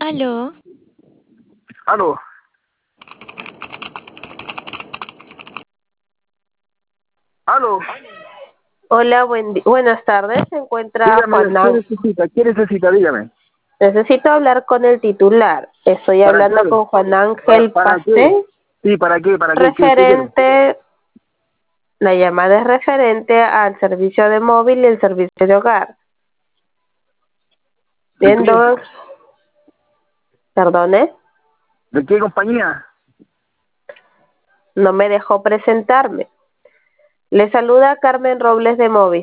Aló, Aló, aló, Hola, buenas tardes. Se encuentra dígame, Juan ¿qué Ángel. necesita? ¿Qué necesita? Dígame. Necesito hablar con el titular. Estoy ¿Para hablando qué? con Juan Ángel ¿Para qué? Pastel. Sí, ¿para qué? ¿Para qué? ¿Qué quiere? Referente, la llamada es referente al servicio de móvil y el servicio de hogar. ¿De qué? Viendo, perdone, ¿De qué compañía? no me dejó presentarme. Le saluda Carmen Robles de Móvil.